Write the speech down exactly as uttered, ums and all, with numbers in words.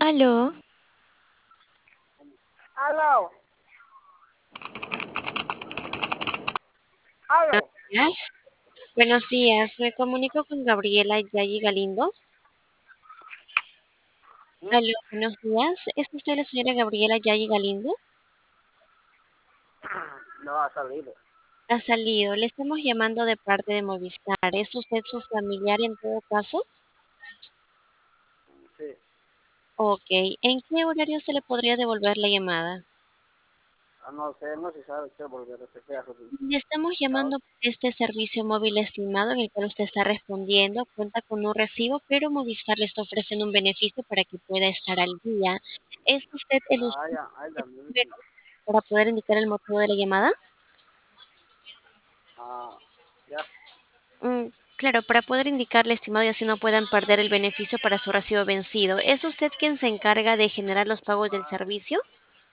Aló, Aló, aló. días. Buenos días, me comunico con Gabriela Yayi Galindo. ¿Mm? Aló, buenos días. ¿Es usted la señora Gabriela Yayi Galindo? No ha salido. Ha salido. Le estamos llamando de parte de Movistar. ¿Es usted su familiar en todo caso? Sí. Ok. ¿En qué horario se le podría devolver la llamada? Ah, no sé, no se sabe qué volver a hacer. ¿Qué hace? Le estamos ¿Sabes? llamando por este servicio móvil estimado en el cual usted está respondiendo. Cuenta con un recibo, pero Movistar le está ofreciendo un beneficio para que pueda estar al día. ¿Es usted el Ah, usuario ya, ahí también. Sí. para poder indicar el motivo de la llamada? Ah, ya. Mm, claro, para poder indicarle, estimado, y así no puedan perder el beneficio para su recibo vencido. ¿Es usted quien se encarga de generar los pagos del servicio?